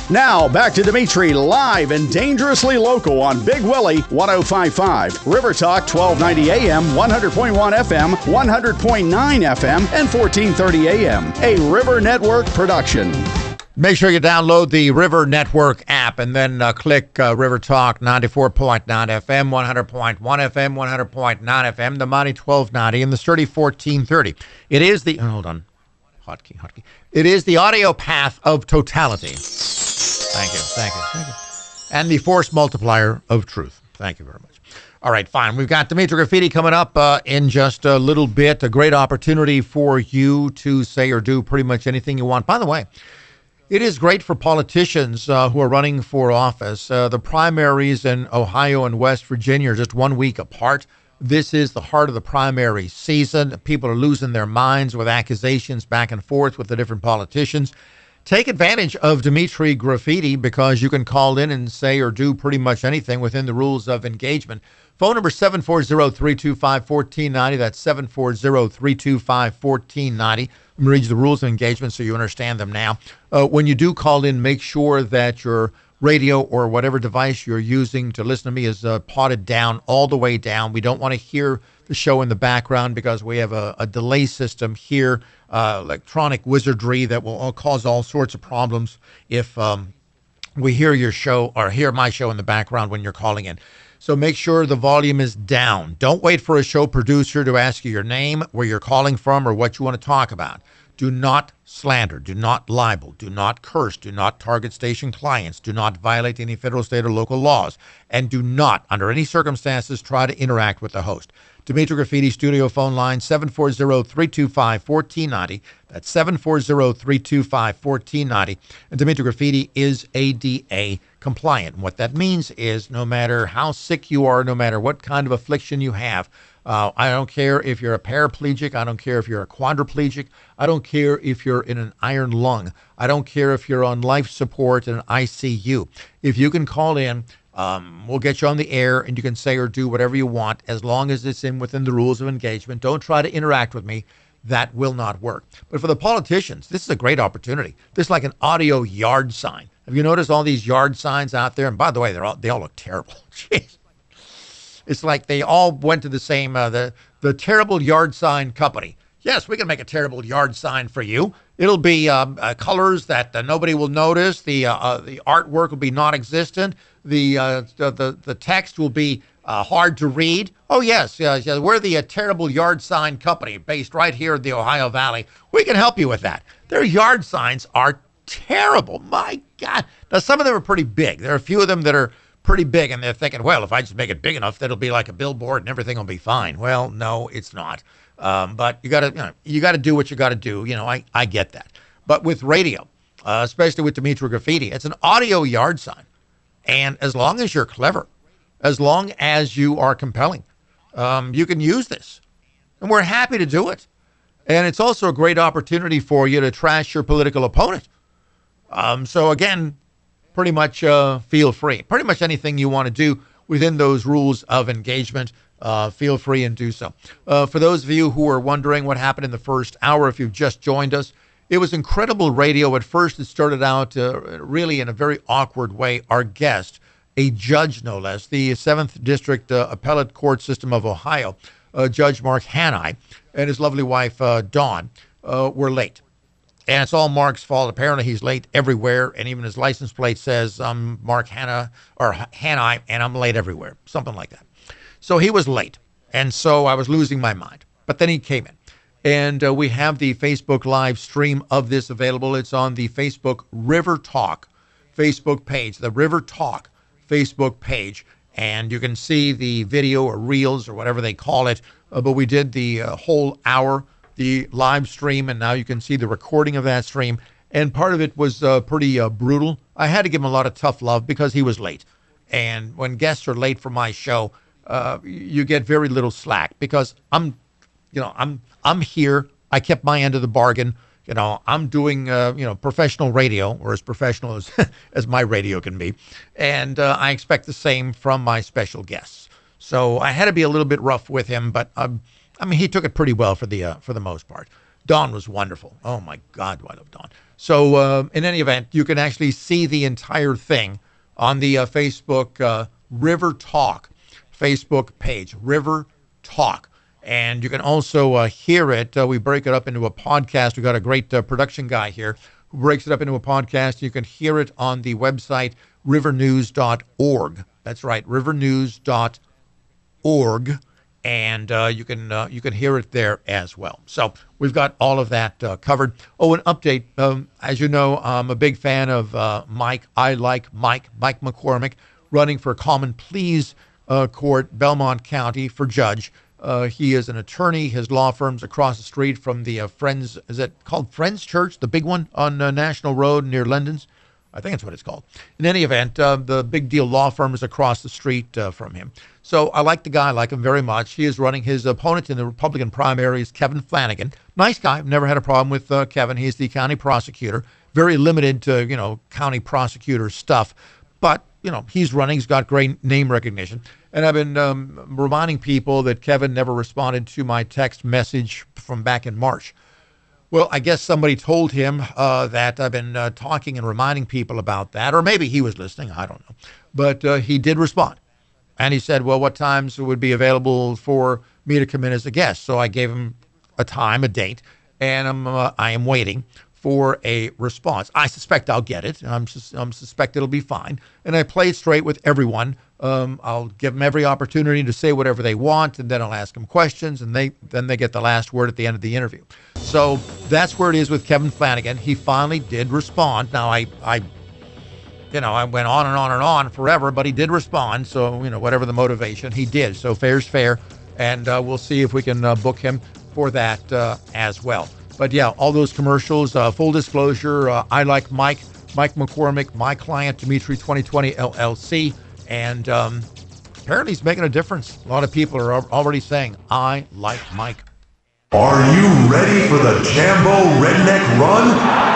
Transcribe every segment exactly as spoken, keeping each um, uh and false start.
Now, back to Dimitri live and dangerously local on Big Willie one oh five point five, River Talk twelve ninety A M, one hundred point one F M, one hundred point nine F M, and fourteen thirty A M. A River Network production. Make sure you download the River Network app and then uh, click uh, River Talk ninety-four point nine F M, one hundred point one F M, one hundred point nine F M, the Mighty twelve ninety, and the sturdy fourteen thirty. It is the, oh, hold on, hotkey, hotkey. It is the audio path of totality. Thank you, thank you, thank you. And the force multiplier of truth. Thank you very much. All right, fine. We've got Dimitri Graffiti coming up uh, in just a little bit. A great opportunity for you to say or do pretty much anything you want. By the way, it is great for politicians uh, who are running for office. Uh, the primaries in Ohio and West Virginia are just one week apart. This is the heart of the primary season. People are losing their minds with accusations back and forth with the different politicians. Take advantage of Dimitri Graffiti because you can call in and say or do pretty much anything within the rules of engagement. Phone number seven four zero, three two five, one four nine zero. That's seven four zero, three two five, one four nine zero. Let me read you the rules of engagement so you understand them now. Uh, when you do call in, make sure that your radio or whatever device you're using to listen to me is uh, potted down all the way down. We don't want to hear the show in the background because we have a, a delay system here, uh, electronic wizardry that will all cause all sorts of problems if um, we hear your show or hear my show in the background when you're calling in. So make sure the volume is down. Don't wait for a show producer to ask you your name, where you're calling from, or what you want to talk about. Do not slander, do not libel, do not curse, do not target station clients, do not violate any federal, state, or local laws, and do not, under any circumstances, try to interact with the host. Dimitri Graffiti studio phone line, seven four zero, three two five, one four nine zero. That's seven four zero, three two five, one four nine zero. And Dimitri Graffiti is A D A compliant. And what that means is no matter how sick you are, no matter what kind of affliction you have, uh, I don't care if you're a paraplegic, I don't care if you're a quadriplegic, I don't care if you're in an iron lung, I don't care if you're on life support in an I C U. If you can call in, Um, we'll get you on the air and you can say or do whatever you want as long as it's in within the rules of engagement. Don't try to interact with me. That will not work. But for the politicians, this is a great opportunity. This is like an audio yard sign. Have you noticed all these yard signs out there? And by the way, they're all, they all look terrible. Jeez. It's like they all went to the same, uh, the, the terrible yard sign company. Yes, we can make a terrible yard sign for you. It'll be um, uh, colors that uh, nobody will notice. The uh, uh, the artwork will be non-existent. The uh, the the text will be uh, hard to read. Oh yes, yes, yes. We're the uh, terrible yard sign company based right here in the Ohio Valley. We can help you with that. Their yard signs are terrible. My God. Now some of them are pretty big. There are a few of them that are pretty big, and they're thinking, well, if I just make it big enough, that'll be like a billboard and everything will be fine. Well, no, it's not. Um, but you gotta, you know, you gotta do what you gotta do. You know, I, I get that. But with radio, uh, especially with Dimitri Graffiti, it's an audio yard sign. And as long as you're clever, as long as you are compelling, um, you can use this. And we're happy to do it. And it's also a great opportunity for you to trash your political opponent. Um, so again, pretty much uh, feel free. Pretty much anything you want to do within those rules of engagement, Uh, feel free and do so. Uh, for those of you who are wondering what happened in the first hour, if you've just joined us, it was incredible radio. At first, it started out uh, really in a very awkward way. Our guest, a judge no less, the seventh District uh, Appellate Court System of Ohio, uh, Judge Mark Hanai, and his lovely wife, uh, Dawn, uh, were late. And it's all Mark's fault. Apparently, he's late everywhere, and even his license plate says I'm Mark Hanna or Hanai, and I'm late everywhere, something like that. So he was late, and so I was losing my mind. But then he came in, and uh, we have the Facebook live stream of this available. It's on the Facebook River Talk Facebook page, the River Talk Facebook page, and you can see the video or reels or whatever they call it. Uh, but we did the uh, whole hour, the live stream, and now you can see the recording of that stream. And part of it was uh, pretty uh, brutal. I had to give him a lot of tough love because he was late. And when guests are late for my show, Uh, you get very little slack because I'm, you know, I'm, I'm here. I kept my end of the bargain. You know, I'm doing, uh, you know, professional radio, or as professional as, as my radio can be. And uh, I expect the same from my special guests. So I had to be a little bit rough with him, but um, I mean, he took it pretty well for the, uh, for the most part. Dawn was wonderful. Oh, my God, do I love Dawn. So uh, in any event, you can actually see the entire thing on the uh, Facebook uh, River Talk Facebook page, River Talk. And you can also uh, hear it. Uh, we break it up into a podcast. We've got a great uh, production guy here who breaks it up into a podcast. You can hear it on the website, river news dot org. That's right, river news dot org. And uh, you can uh, you can hear it there as well. So we've got all of that uh, covered. Oh, an update. Um, as you know, I'm a big fan of uh, Mike. I like Mike, Mike McCormick, running for Common Pleas uh, Court, Belmont County, for judge. Uh, he is an attorney. His law firm's across the street from the uh, Friends, is it called Friends Church, the big one on uh, National Road near London's? I think that's what it's called. In any event, uh, the big deal law firm is across the street uh, from him. So I like the guy, I like him very much. He is running. His opponent in the Republican primary is Kevin Flanagan. Nice guy. I've never had a problem with uh, Kevin. He's the county prosecutor. Very limited to, you know, county prosecutor stuff. But, you know, he's running. He's got great name recognition. And I've been um, reminding people that Kevin never responded to my text message from back in March. Well, I guess somebody told him uh, that I've been uh, talking and reminding people about that, or maybe he was listening. I don't know. But uh, he did respond. And he said, well, what times would be available for me to come in as a guest? So I gave him a time, a date, and I'm, uh, I am waiting for a response. I suspect I'll get it. I'm, sus- I'm suspect it'll be fine. And I play it straight with everyone. Um, I'll give them every opportunity to say whatever they want, and then I'll ask them questions, and they then they get the last word at the end of the interview. So that's where it is with Kevin Flanagan. He finally did respond. Now, I, I, you know, I went on and on and on forever, but he did respond. So, you know, whatever the motivation, he did. So fair's fair, and uh, we'll see if we can uh, book him for that uh, as well. But yeah, all those commercials, uh, full disclosure, uh, I like Mike, Mike McCormick, my client, Dimitri twenty twenty L L C. And um, apparently he's making a difference. A lot of people are already saying, I like Mike. Are you ready for the Jambo Redneck Run?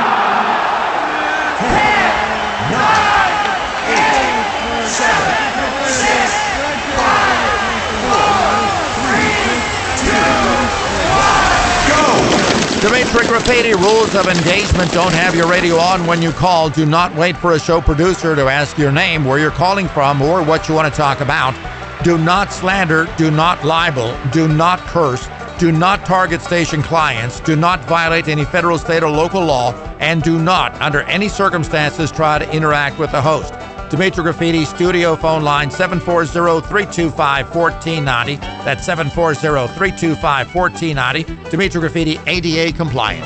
ten, nine, eight, seven, six, five, four, three, two, one, go! Dimitri Graffiti, rules of engagement. Don't have your radio on when you call. Do not wait for a show producer to ask your name, where you're calling from, or what you want to talk about. Do not slander. Do not libel. Do not curse. Do not target station clients. Do not violate any federal, state, or local law. And do not, under any circumstances, try to interact with the host. Dimitri Graffiti, studio phone line seven four zero, three two five, one four nine zero. That's seven four zero, three two five, one four nine zero. Dimitri Graffiti, A D A compliant.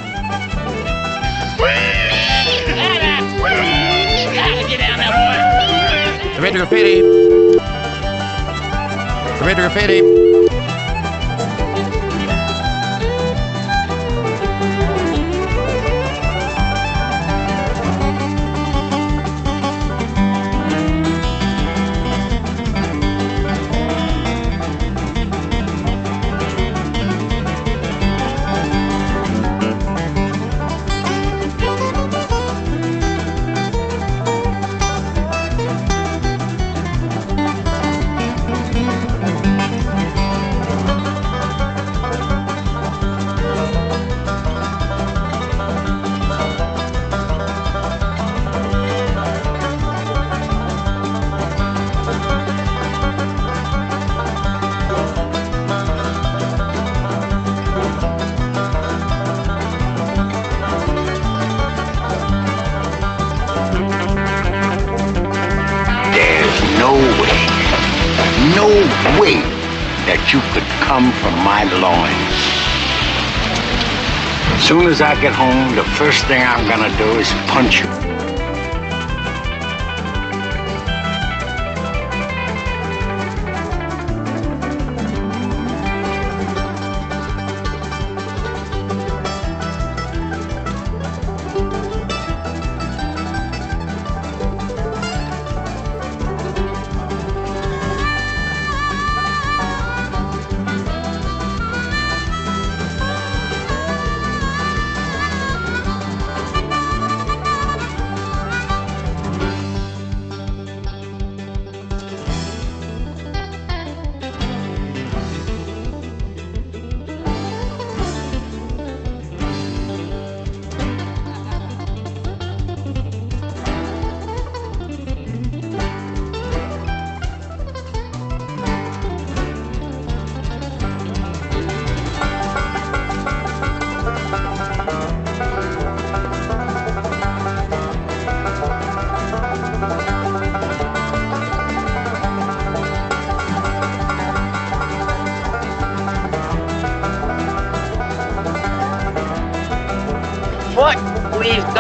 Get down there, boy. Dimitri Graffiti. Dimitri Graffiti. no way that you could come from my loins. As soon as I get home, the first thing I'm gonna do is punch you.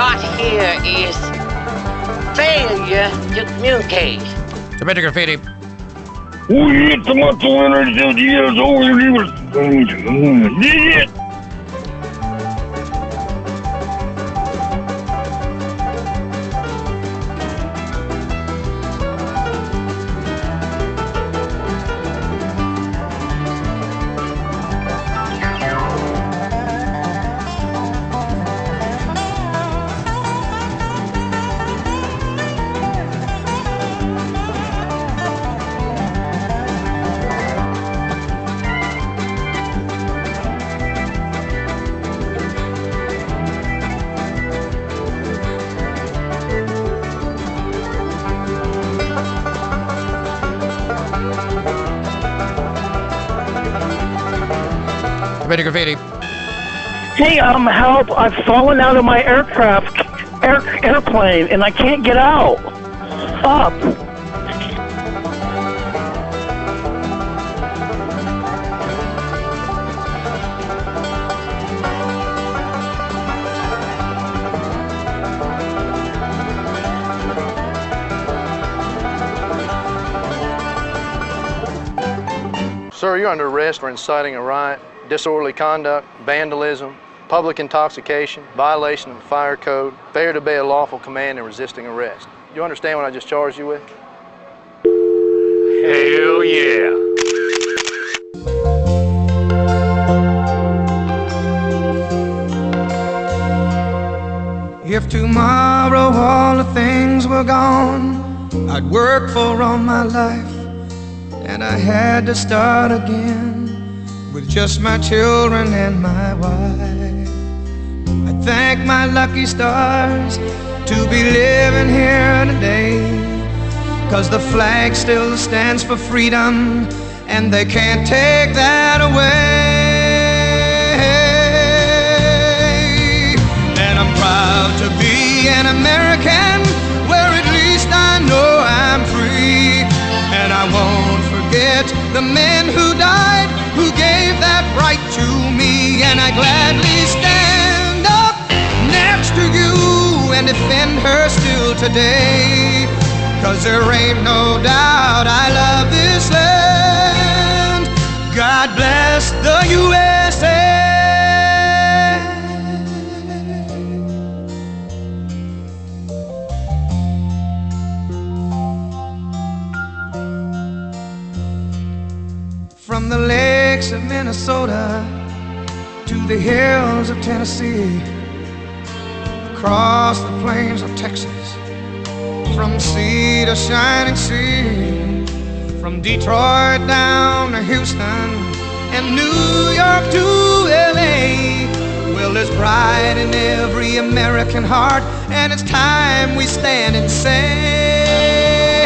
got here is failure to communicate. Tomato graffiti. We hit tomato energy years old. Did it? Graffiti. Hey, um, help! I've fallen out of my aircraft, air, airplane, and I can't get out. Up. Sir, you're under arrest for inciting a riot, disorderly conduct, vandalism, public intoxication, violation of the fire code, failure to obey a lawful command, and resisting arrest. Do you understand what I just charged you with? Hell yeah. If tomorrow all the things were gone I'd worked for all my life, and I had to start again with just my children and my wife. I thank my lucky stars to be living here today, 'cause the flag still stands for freedom, and they can't take that away. And I'm proud to be an American, where at least I know I'm free. And I won't forget the men who died, who gave that right to me. And I gladly stand up next to you and defend her still today, 'cause there ain't no doubt I love this land. God bless the U S A. From the lakes of Minnesota to the hills of Tennessee, across the plains of Texas, from sea to shining sea, from Detroit down to Houston and New York to L A. Well, there's pride in every American heart, and it's time we stand and say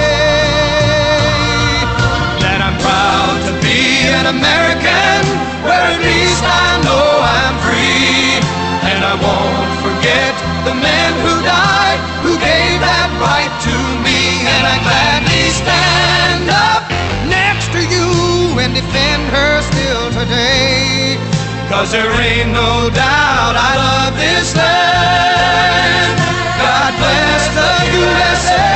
that I'm proud to be an American, where at least I know I'm free. And I won't forget the men who died, who gave that right to me. And I gladly stand up next to you and defend her still today, 'cause there ain't no doubt I love this land. God bless the U S A.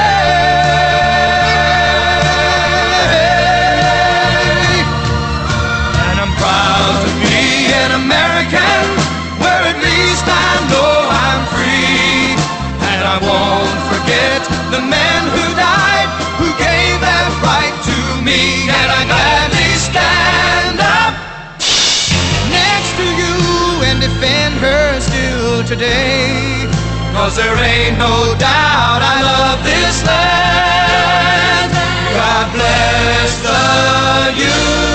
And I'm proud to be an American, where at least I know I'm free. And I won't forget the men who died, who gave that right to me. And I gladly stand up next to you and defend her still today, 'cause there ain't no doubt I love this land. God bless the U S A.